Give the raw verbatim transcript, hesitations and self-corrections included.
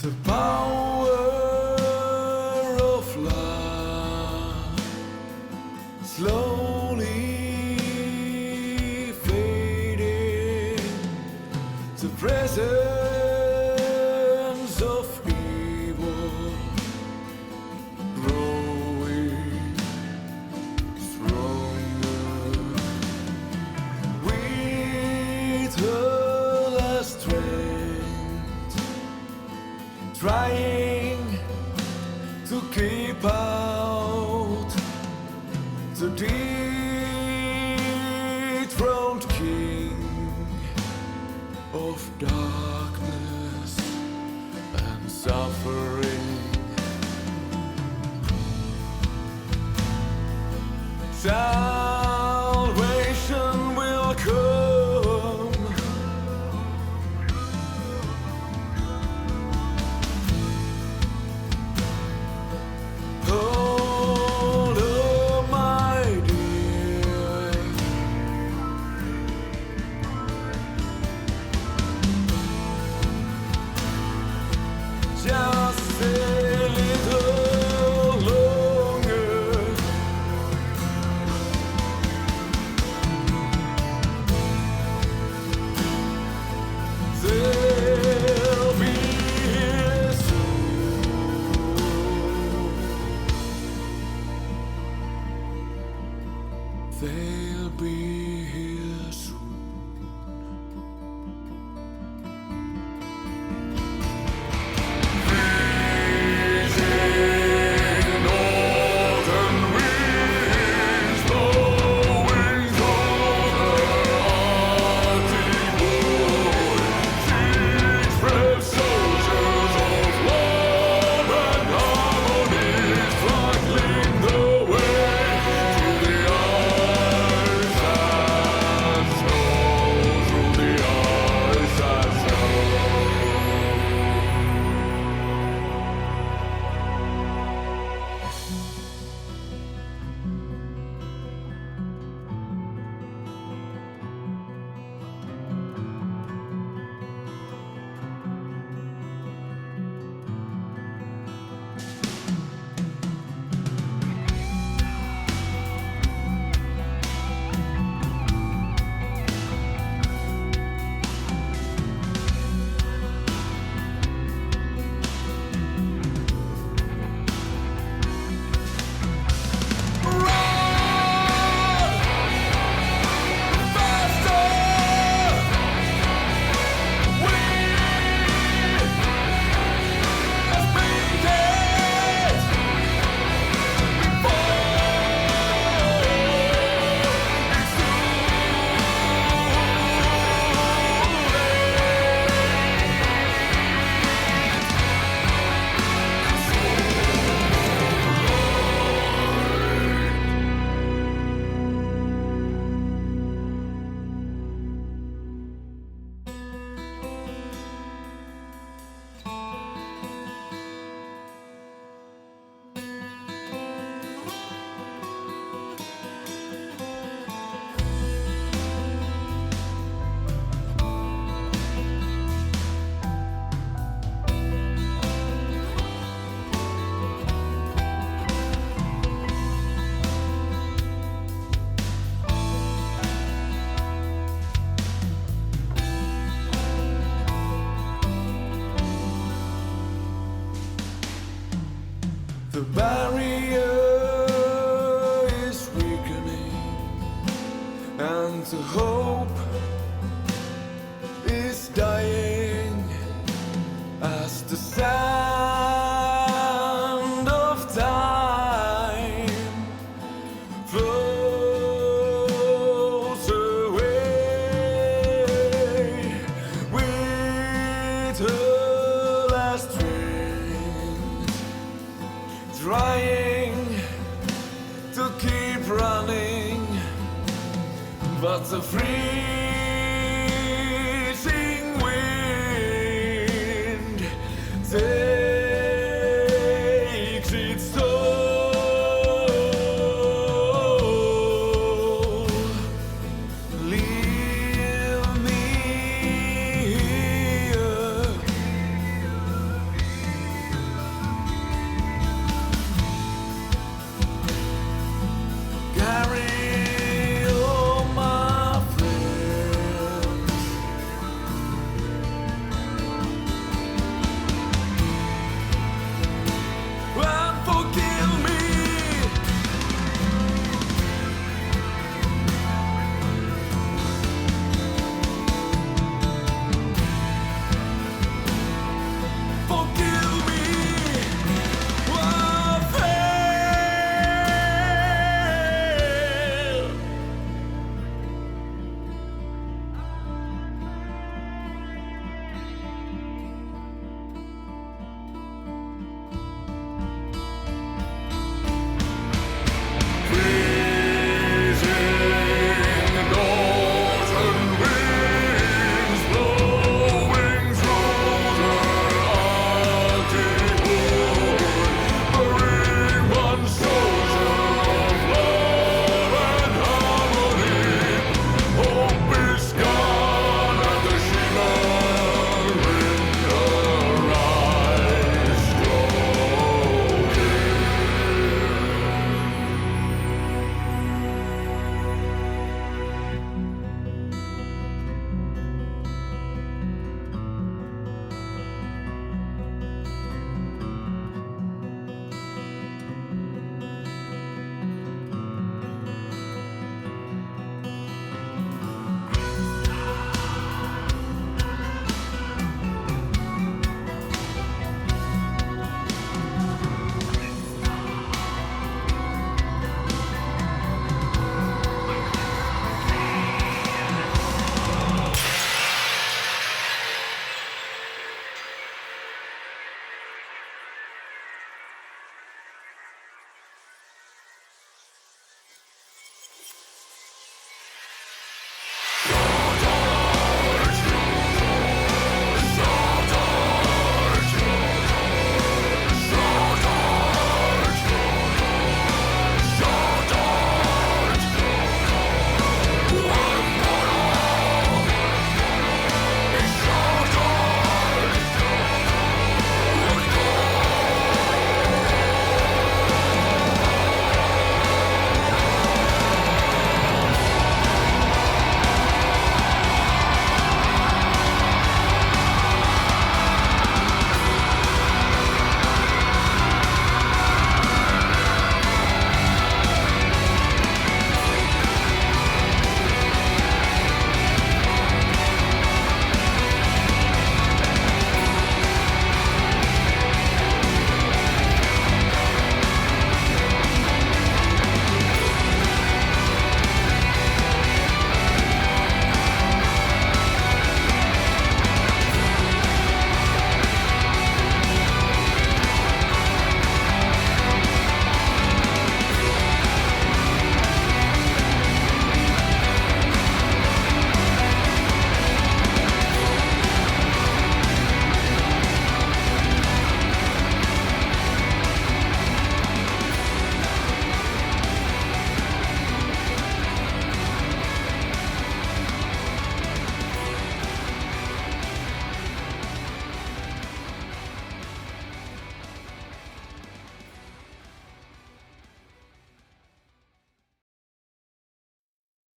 The power of love slowly fading, the presence of evil growing stronger. With her last strength, trying to keep out the dethroned king of darkness and suffering. Salvation will come. Hold on, my dear. Just a little longer. They'll be here soon. They'll be here soon. Freezing northern winds blowing through the Arctic wood. Six brave soldiers of love and harmony struggling the way to the ice and snow, through the ice and snow. The barrier is weakening, and the hope is dying as the sand of time flows away with her last strength, trying to keep running, but the free